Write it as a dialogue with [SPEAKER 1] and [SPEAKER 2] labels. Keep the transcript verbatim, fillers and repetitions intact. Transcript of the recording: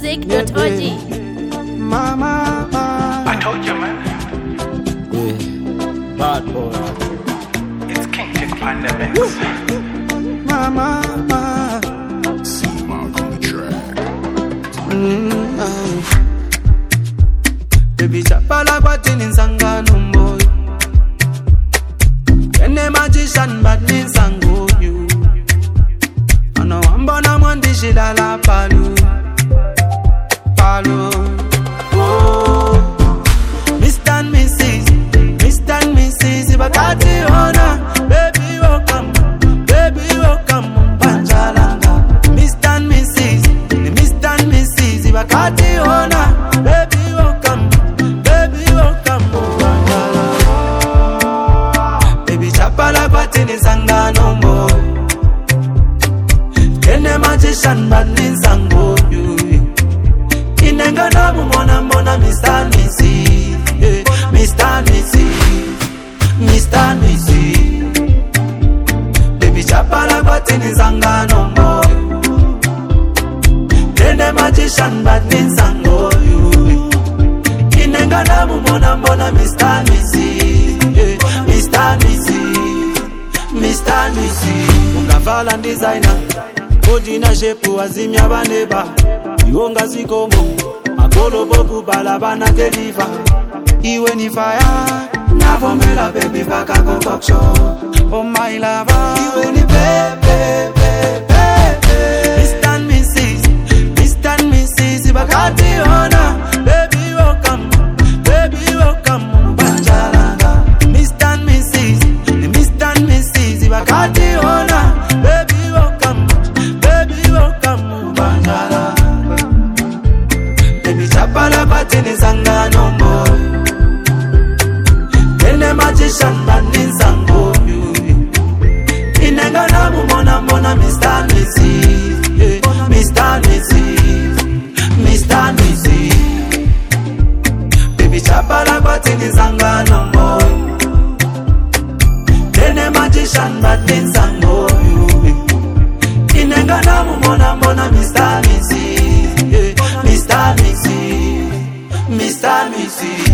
[SPEAKER 1] music dot org.
[SPEAKER 2] Mama,
[SPEAKER 3] I told you, man.
[SPEAKER 2] yeah, bad boy.
[SPEAKER 3] It's King Chick on the mix.
[SPEAKER 2] Mama,
[SPEAKER 4] See Mark on the track.
[SPEAKER 2] mm-hmm. Baby chapala batin in sangano boy. Kene magician bad in sango you. Ano ambona mwandi shilala palu, palu. Oh, Mister and Missus, Mister and Missus Ibakati Hona. Baby welcome, baby welcome Panjalanga. Mister and Missus, Mister and Missus Ibakati Hona. Baby welcome, baby welcome Panjalanga. Baby chapala batini sangano boy. Kene magician badlin sango you. Inenga na mona mona Mister and Missus, yeah. Mister and Missus, Mister and Missus. Baby chapala batini sangano boy. Kene magician badlin sango you. Inenga na mona mona Mister and Missus, yeah. Mister and Missus, Mister and Missus. Ungavala designer. Ojina shepu azimya baneba. Yonga zikomo. Makolo boku balabana deliver. Iwe ni fire. Navomela baby baka concoction. Oh my lover. Iwe ni baby, baby, baby. Mister and Missus, Mister and Missus Ibakati Hona. Baby welcome, baby welcome Panjalanga. Mister and Missus, Mister and Missus Ibakati Hona. Baby welcome, baby welcome Panjalanga. Baby chapala batini sangano boy. Kene magician bandin sango you. Inenga na mona mona Mister and Missus, yeah. Mister and Missus, Mister and Missus. Baby chapala batini sangano boy. Kene magician bandin sango you. Inenga na mona mona Mister and Missus, yeah. Mister and Missus, Mister and Missus.